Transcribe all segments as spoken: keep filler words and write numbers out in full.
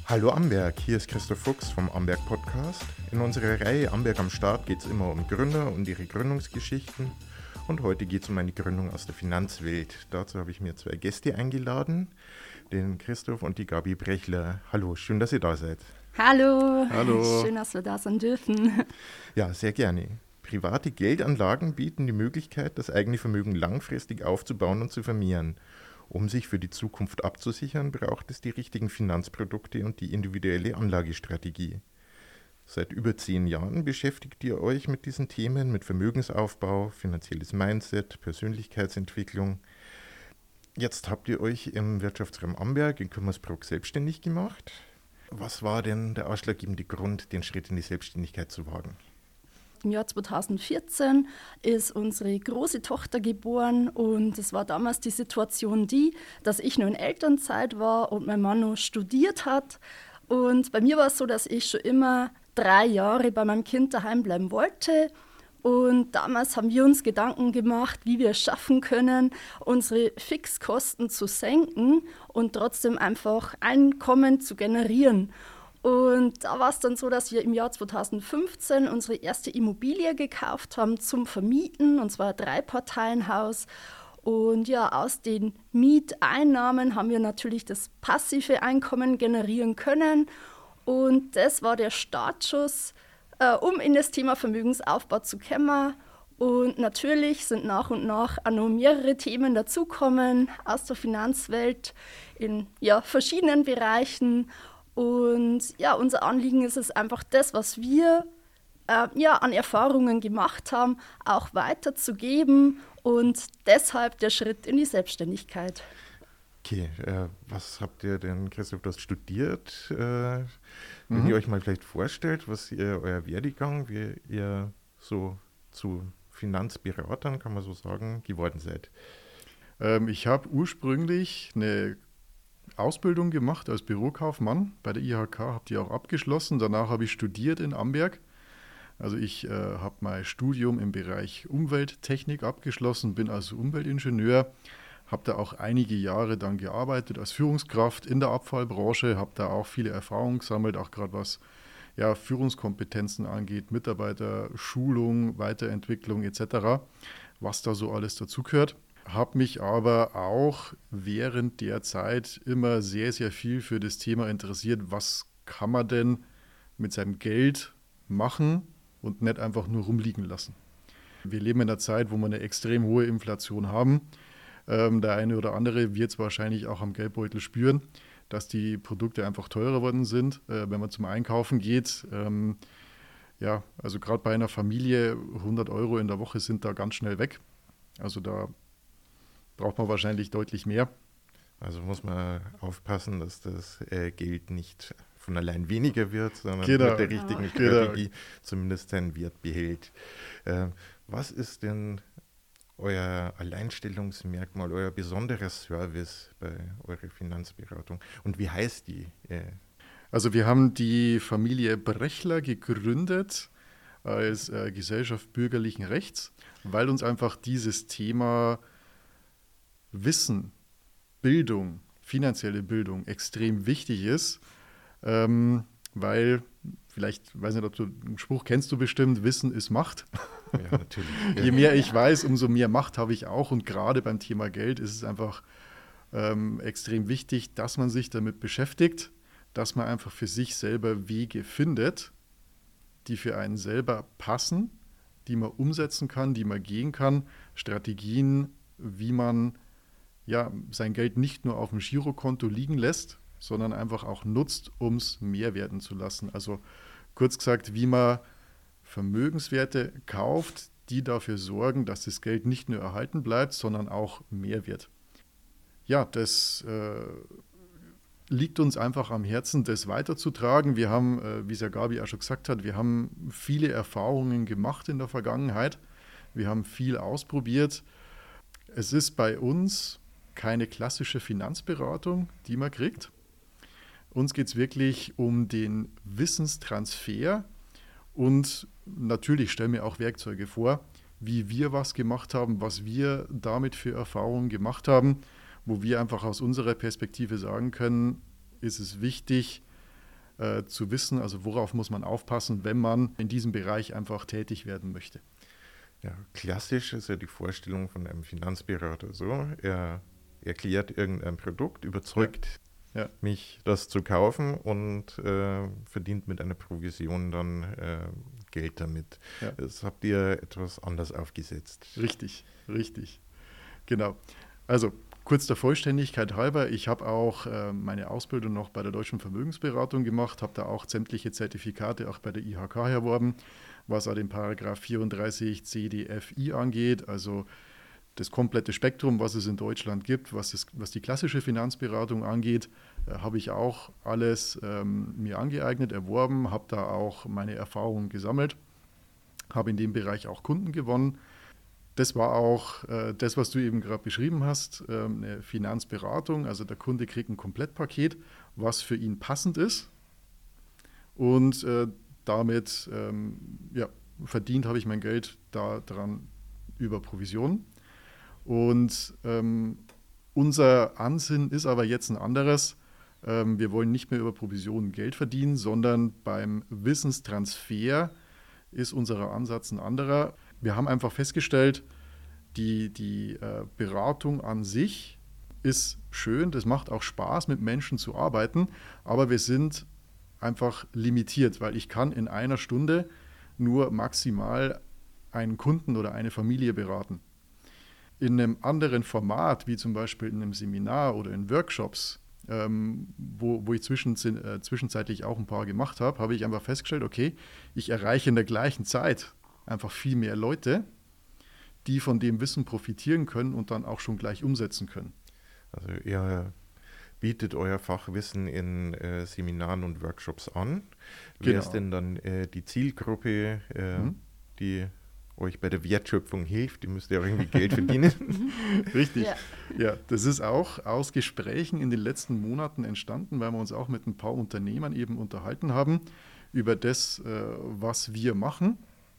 Hallo Amberg, hier ist Christoph Fuchs vom Amberg Podcast. In unserer Reihe Amberg am Start geht es immer um Gründer und ihre Gründungsgeschichten. Und heute geht es um eine Gründung aus der Finanzwelt. Dazu habe ich mir zwei Gäste eingeladen, den Christoph und die Gabi Brechler. Hallo, schön, dass ihr da seid. Hallo, Hallo. Schön, dass wir da sein dürfen. Ja, sehr gerne. Private Geldanlagen bieten die Möglichkeit, das eigene Vermögen langfristig aufzubauen und zu vermehren. Um sich für die Zukunft abzusichern, braucht es die richtigen Finanzprodukte und die individuelle Anlagestrategie. Seit über zehn Jahren beschäftigt ihr euch mit diesen Themen, mit Vermögensaufbau, finanzielles Mindset, Persönlichkeitsentwicklung. Jetzt habt ihr euch im Wirtschaftsraum Amberg in Kümmersbruck selbstständig gemacht. Was war denn der ausschlaggebende Grund, den Schritt in die Selbstständigkeit zu wagen? Im Jahr zweitausendvierzehn ist unsere große Tochter geboren und es war damals die Situation die, dass ich nur in Elternzeit war und mein Mann noch studiert hat. Und bei mir war es so, dass ich schon immer drei Jahre bei meinem Kind daheim bleiben wollte. Und damals haben wir uns Gedanken gemacht, wie wir es schaffen können, unsere Fixkosten zu senken und trotzdem einfach Einkommen zu generieren. Und da war es dann so, dass wir im Jahr zweitausendfünfzehn unsere erste Immobilie gekauft haben zum Vermieten, und zwar ein Drei-Parteien-Haus. Und ja, aus den Mieteinnahmen haben wir natürlich das passive Einkommen generieren können. Und das war der Startschuss, äh, um in das Thema Vermögensaufbau zu kommen. Und natürlich sind nach und nach auch noch mehrere Themen dazugekommen aus der Finanzwelt in ja, verschiedenen Bereichen. Und ja, unser Anliegen ist es einfach, das, was wir äh, ja, an Erfahrungen gemacht haben, auch weiterzugeben und deshalb der Schritt in die Selbstständigkeit. Okay, äh, was habt ihr denn, Christoph, du hast studiert? Äh, wenn Mhm. ihr euch mal vielleicht vorstellt, was ihr, euer Werdegang, wie ihr so zu Finanzberatern, kann man so sagen, geworden seid. Ähm, ich habe ursprünglich eine Ausbildung gemacht als Bürokaufmann bei der I H K, habe die auch abgeschlossen. Danach habe ich studiert in Amberg. Also ich äh, habe mein Studium im Bereich Umwelttechnik abgeschlossen, bin also Umweltingenieur, habe da auch einige Jahre dann gearbeitet als Führungskraft in der Abfallbranche, habe da auch viele Erfahrungen gesammelt, auch gerade was ja, Führungskompetenzen angeht, Mitarbeiterschulung, Weiterentwicklung et cetera, was da so alles dazugehört. Habe mich aber auch während der Zeit immer sehr, sehr viel für das Thema interessiert, was kann man denn mit seinem Geld machen und nicht einfach nur rumliegen lassen. Wir leben in einer Zeit, wo wir eine extrem hohe Inflation haben. Ähm, der eine oder andere wird es wahrscheinlich auch am Geldbeutel spüren, dass die Produkte einfach teurer geworden sind, äh, wenn man zum Einkaufen geht. Ähm, ja, also gerade bei einer Familie, hundert Euro in der Woche sind da ganz schnell weg. Also da braucht man wahrscheinlich deutlich mehr. Also muss man aufpassen, dass das äh, Geld nicht von allein weniger wird, sondern Genau. mit der richtigen Genau. Strategie zumindest seinen Wert behält. Äh, was ist denn euer Alleinstellungsmerkmal, euer besonderer Service bei eurer Finanzberatung? Und wie heißt die? Äh, Also wir haben die Familie Brechler gegründet als äh, Gesellschaft bürgerlichen Rechts, weil uns einfach dieses Thema Wissen, Bildung, finanzielle Bildung extrem wichtig ist, ähm, weil, vielleicht, weiß nicht, ob du den Spruch kennst du bestimmt, Wissen ist Macht. ja, natürlich. Je mehr ich weiß, umso mehr Macht habe ich auch, und gerade beim Thema Geld ist es einfach ähm, extrem wichtig, dass man sich damit beschäftigt, dass man einfach für sich selber Wege findet, die für einen selber passen, die man umsetzen kann, die man gehen kann, Strategien, wie man ja, sein Geld nicht nur auf dem Girokonto liegen lässt, sondern einfach auch nutzt, um es mehr werden zu lassen. Also kurz gesagt, wie man Vermögenswerte kauft, die dafür sorgen, dass das Geld nicht nur erhalten bleibt, sondern auch mehr wird. Ja, das äh, liegt uns einfach am Herzen, das weiterzutragen. Wir haben, äh, wie es ja Gabi auch schon gesagt hat, wir haben viele Erfahrungen gemacht in der Vergangenheit. Wir haben viel ausprobiert. Es ist bei uns keine klassische Finanzberatung, die man kriegt. Uns geht es wirklich um den Wissenstransfer, und natürlich stellen wir auch Werkzeuge vor, wie wir was gemacht haben, was wir damit für Erfahrungen gemacht haben, wo wir einfach aus unserer Perspektive sagen können, ist es wichtig, äh, zu wissen, also worauf muss man aufpassen, wenn man in diesem Bereich einfach tätig werden möchte. Ja, klassisch ist ja die Vorstellung von einem Finanzberater so, er erklärt irgendein Produkt, überzeugt ja. Ja. mich, das zu kaufen und äh, verdient mit einer Provision dann äh, Geld damit. Ja. Das habt ihr etwas anders aufgesetzt. Richtig, richtig. Genau. Also kurz der Vollständigkeit halber, ich habe auch äh, meine Ausbildung noch bei der Deutschen Vermögensberatung gemacht, habe da auch sämtliche Zertifikate auch bei der I H K erworben, was auch den Paragraph vierunddreißig C D F I angeht, also das komplette Spektrum, was es in Deutschland gibt, was, es, was die klassische Finanzberatung angeht, äh, habe ich auch alles ähm, mir angeeignet, erworben, habe da auch meine Erfahrungen gesammelt, habe in dem Bereich auch Kunden gewonnen. Das war auch äh, das, was du eben gerade beschrieben hast, äh, eine Finanzberatung. Also der Kunde kriegt ein Komplettpaket, was für ihn passend ist. Und äh, damit ähm, ja, verdient habe ich mein Geld daran über Provision. Und ähm, unser Ansinnen ist aber jetzt ein anderes. Ähm, wir wollen nicht mehr über Provisionen Geld verdienen, sondern beim Wissenstransfer ist unser Ansatz ein anderer. Wir haben einfach festgestellt, die, die äh, Beratung an sich ist schön, das macht auch Spaß, mit Menschen zu arbeiten, aber wir sind einfach limitiert, weil ich kann in einer Stunde nur maximal einen Kunden oder eine Familie beraten. In einem anderen Format, wie zum Beispiel in einem Seminar oder in Workshops, ähm, wo, wo ich zwischen, äh, zwischenzeitlich auch ein paar gemacht habe, habe ich einfach festgestellt, okay, ich erreiche in der gleichen Zeit einfach viel mehr Leute, die von dem Wissen profitieren können und dann auch schon gleich umsetzen können. Also ihr bietet euer Fachwissen in äh, Seminaren und Workshops an. Wer Genau. ist denn dann äh, die Zielgruppe, äh, Mhm. die euch bei der Wertschöpfung hilft? Die müsst ja auch irgendwie Geld verdienen. Richtig. Ja. Ja, das ist auch aus Gesprächen in den letzten Monaten entstanden, weil wir uns auch mit ein paar Unternehmern eben unterhalten haben über das, äh, was wir machen.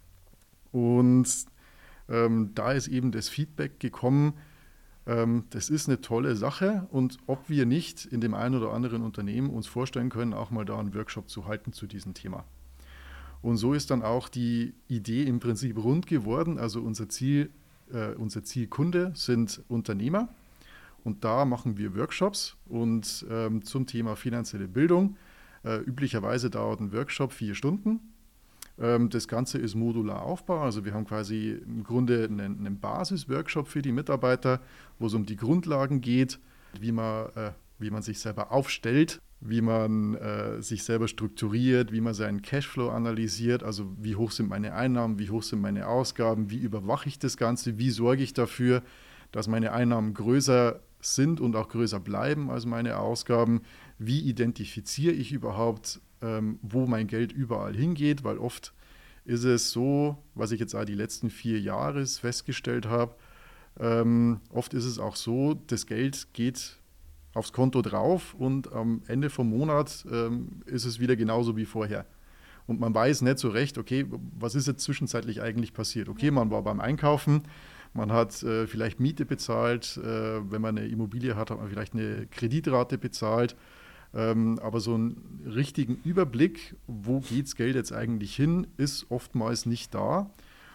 Und ähm, da ist eben das Feedback gekommen, ähm, das ist eine tolle Sache und ob wir nicht in dem einen oder anderen Unternehmen uns vorstellen können, auch mal da einen Workshop zu halten zu diesem Thema. Und so ist dann auch die Idee im Prinzip rund geworden. Also unser Ziel, äh, unser Zielkunde sind Unternehmer und da machen wir Workshops und ähm, zum Thema finanzielle Bildung. Äh, üblicherweise dauert ein Workshop vier Stunden. Ähm, das Ganze ist modular aufbau. Also wir haben quasi im Grunde einen, einen Basis-Workshop für die Mitarbeiter, wo es um die Grundlagen geht, wie man, äh, wie man sich selber aufstellt, wie man äh, sich selber strukturiert, wie man seinen Cashflow analysiert, also wie hoch sind meine Einnahmen, wie hoch sind meine Ausgaben, wie überwache ich das Ganze, wie sorge ich dafür, dass meine Einnahmen größer sind und auch größer bleiben als meine Ausgaben, wie identifiziere ich überhaupt, ähm, wo mein Geld überall hingeht, weil oft ist es so, was ich jetzt auch die letzten vier Jahre festgestellt habe, ähm, oft ist es auch so, das Geld geht aufs Konto drauf und am Ende vom Monat ähm, ist es wieder genauso wie vorher. Und man weiß nicht so recht, okay, was ist jetzt zwischenzeitlich eigentlich passiert? Okay, man war beim Einkaufen, man hat äh, vielleicht Miete bezahlt, äh, wenn man eine Immobilie hat, hat man vielleicht eine Kreditrate bezahlt, ähm, aber so einen richtigen Überblick, wo geht das Geld jetzt eigentlich hin, ist oftmals nicht da.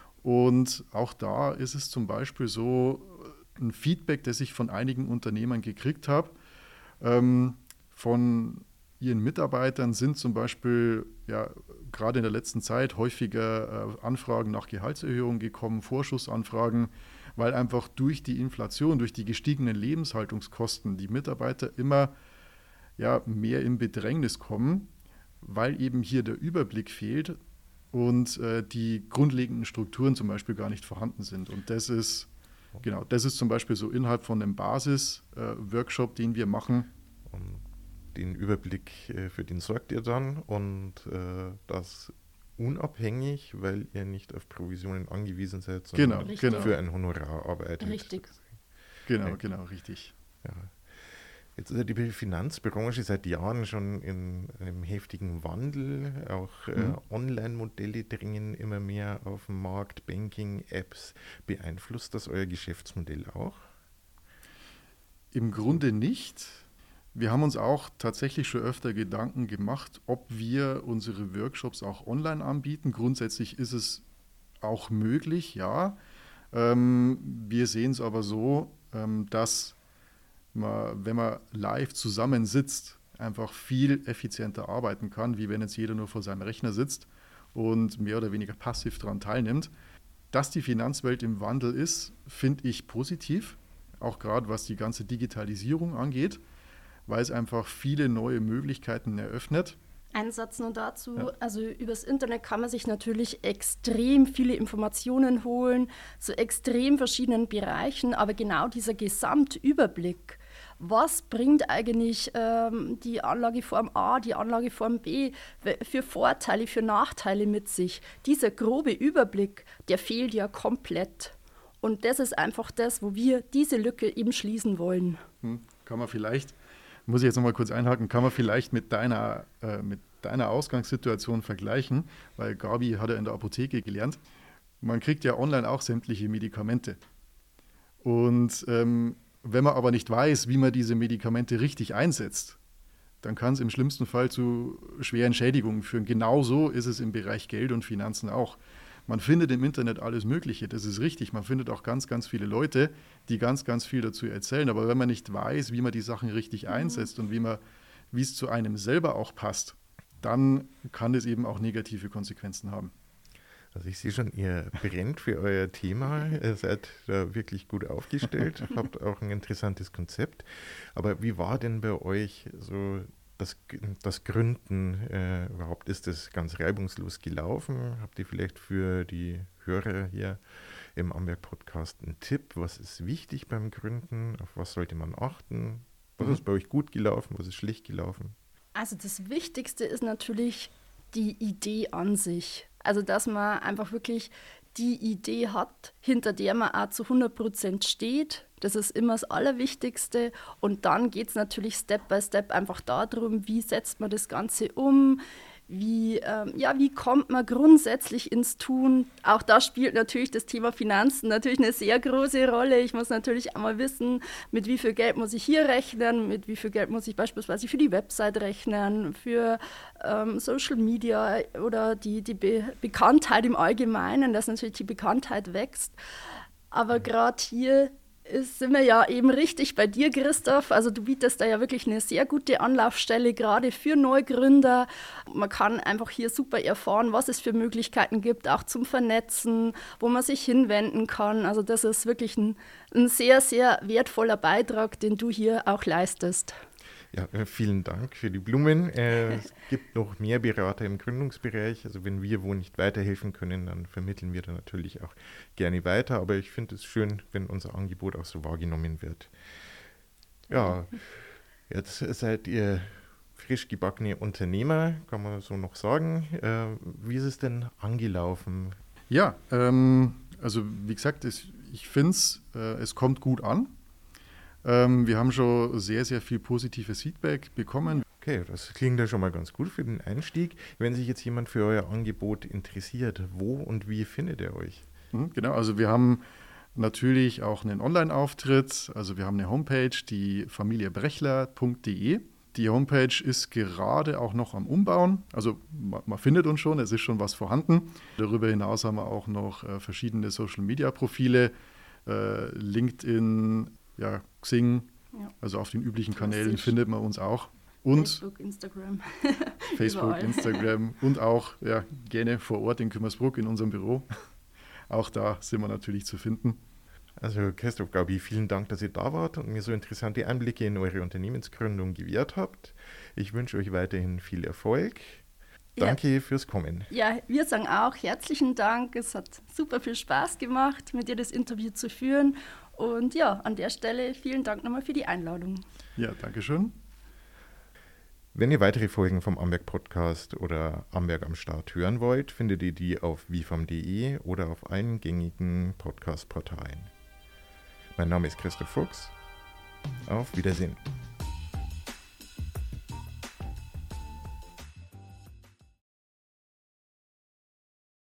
Und auch da ist es zum Beispiel so ein Feedback, das ich von einigen Unternehmern gekriegt habe, Ähm, von ihren Mitarbeitern sind zum Beispiel ja, gerade in der letzten Zeit häufiger äh, Anfragen nach Gehaltserhöhungen gekommen, Vorschussanfragen, weil einfach durch die Inflation, durch die gestiegenen Lebenshaltungskosten die Mitarbeiter immer ja, mehr in Bedrängnis kommen, weil eben hier der Überblick fehlt und äh, die grundlegenden Strukturen zum Beispiel gar nicht vorhanden sind. Und das ist Genau, das ist zum Beispiel so innerhalb von einem Basis-Workshop, äh, den wir machen. Und den Überblick, äh, für den sorgt ihr dann und äh, das unabhängig, weil ihr nicht auf Provisionen angewiesen seid, sondern Genau, genau. für ein Honorar arbeitet. Richtig. Genau, Ja. genau, richtig. Ja. Jetzt ist ja die Finanzbranche seit Jahren schon in einem heftigen Wandel. Auch äh, Mhm. Online-Modelle dringen immer mehr auf den Markt, Banking-Apps. Beeinflusst das euer Geschäftsmodell auch? Im Grunde nicht. Wir haben uns auch tatsächlich schon öfter Gedanken gemacht, ob wir unsere Workshops auch online anbieten. Grundsätzlich ist es auch möglich, ja. Ähm, wir sehen es aber so, ähm, dass man, wenn man live zusammensitzt, einfach viel effizienter arbeiten kann, wie wenn jetzt jeder nur vor seinem Rechner sitzt und mehr oder weniger passiv daran teilnimmt. Dass die Finanzwelt im Wandel ist, finde ich positiv, auch gerade was die ganze Digitalisierung angeht, weil es einfach viele neue Möglichkeiten eröffnet. Ein Satz nur dazu, Ja. also übers Internet kann man sich natürlich extrem viele Informationen holen, zu extrem verschiedenen Bereichen, aber genau dieser Gesamtüberblick, was bringt eigentlich ähm, die Anlageform A, die Anlageform B für Vorteile, für Nachteile mit sich, dieser grobe Überblick, der fehlt ja komplett. Und das ist einfach das, wo wir diese Lücke eben schließen wollen. Hm, kann man vielleicht, muss ich jetzt nochmal kurz einhaken, kann man vielleicht mit deiner, äh, mit deiner Ausgangssituation vergleichen, weil Gabi hat ja in der Apotheke gelernt. Man kriegt ja online auch sämtliche Medikamente. Und ähm, wenn man aber nicht weiß, wie man diese Medikamente richtig einsetzt, dann kann es im schlimmsten Fall zu schweren Schädigungen führen. Genauso ist es im Bereich Geld und Finanzen auch. Man findet im Internet alles Mögliche, das ist richtig. Man findet auch ganz, ganz viele Leute, die ganz, ganz viel dazu erzählen. Aber wenn man nicht weiß, wie man die Sachen richtig einsetzt und wie man, wie es zu einem selber auch passt, dann kann das eben auch negative Konsequenzen haben. Also ich sehe schon, ihr brennt für euer Thema, ihr seid da wirklich gut aufgestellt, habt auch ein interessantes Konzept. Aber wie war denn bei euch so das, das Gründen äh, überhaupt? Ist das ganz reibungslos gelaufen? Habt ihr vielleicht für die Hörer hier im Amberg-Podcast einen Tipp? Was ist wichtig beim Gründen? Auf was sollte man achten? Was Mhm. ist bei euch gut gelaufen? Was ist schlecht gelaufen? Also das Wichtigste ist natürlich die Idee an sich. Also dass man einfach wirklich die Idee hat, hinter der man auch zu hundert Prozent steht. Das ist immer das Allerwichtigste. Und dann geht es natürlich Step by Step einfach darum, wie setzt man das Ganze um, wie, ähm, ja, wie kommt man grundsätzlich ins Tun. Auch da spielt natürlich das Thema Finanzen natürlich eine sehr große Rolle. Ich muss natürlich einmal wissen, mit wie viel Geld muss ich hier rechnen, mit wie viel Geld muss ich beispielsweise für die Website rechnen, für ähm, Social Media oder die, die Be- Bekanntheit im Allgemeinen, dass natürlich die Bekanntheit wächst. Aber gerade hier ist, sind wir ja eben richtig bei dir, Christoph. Also du bietest da ja wirklich eine sehr gute Anlaufstelle, gerade für Neugründer. Man kann einfach hier super erfahren, was es für Möglichkeiten gibt, auch zum Vernetzen, wo man sich hinwenden kann. Also das ist wirklich ein, ein sehr, sehr wertvoller Beitrag, den du hier auch leistest. Ja, äh, vielen Dank für die Blumen. Äh, es gibt noch mehr Berater im Gründungsbereich. Also wenn wir wo nicht weiterhelfen können, dann vermitteln wir da natürlich auch gerne weiter. Aber ich finde es schön, wenn unser Angebot auch so wahrgenommen wird. Ja, jetzt seid ihr frisch gebackene Unternehmer, kann man so noch sagen. Äh, wie ist es denn angelaufen? Ja, ähm, also wie gesagt, es, ich finde es, äh, es kommt gut an. Ähm, wir haben schon sehr, sehr viel positives Feedback bekommen. Okay, das klingt ja schon mal ganz gut für den Einstieg. Wenn sich jetzt jemand für euer Angebot interessiert, wo und wie findet er euch? Mhm, genau, also wir haben natürlich auch einen Online-Auftritt. Also wir haben eine Homepage, die familiebrechler punkt de. Die Homepage ist gerade auch noch am Umbauen. Also man, man findet uns schon, es ist schon was vorhanden. Darüber hinaus haben wir auch noch äh, verschiedene Social-Media-Profile, äh, LinkedIn, ja, Xing, Ja. also auf den üblichen Kanälen Klassisch. findet man uns auch. Und Facebook, Instagram. Facebook, Überall. Instagram und auch ja, gerne vor Ort in Kümmersbruck in unserem Büro. Auch da sind wir natürlich zu finden. Also Christoph, Gabi, vielen Dank, dass ihr da wart und mir so interessante Einblicke in eure Unternehmensgründung gewährt habt. Ich wünsche euch weiterhin viel Erfolg. Danke Ja. fürs Kommen. Ja, wir sagen auch herzlichen Dank. Es hat super viel Spaß gemacht, mit dir das Interview zu führen. Und ja, an der Stelle vielen Dank nochmal für die Einladung. Ja, danke schön. Wenn ihr weitere Folgen vom Amberg Podcast oder Amberg am Start hören wollt, findet ihr die auf vifam punkt de oder auf allen gängigen Podcast-Portalen. Mein Name ist Christoph Fuchs. Auf Wiedersehen.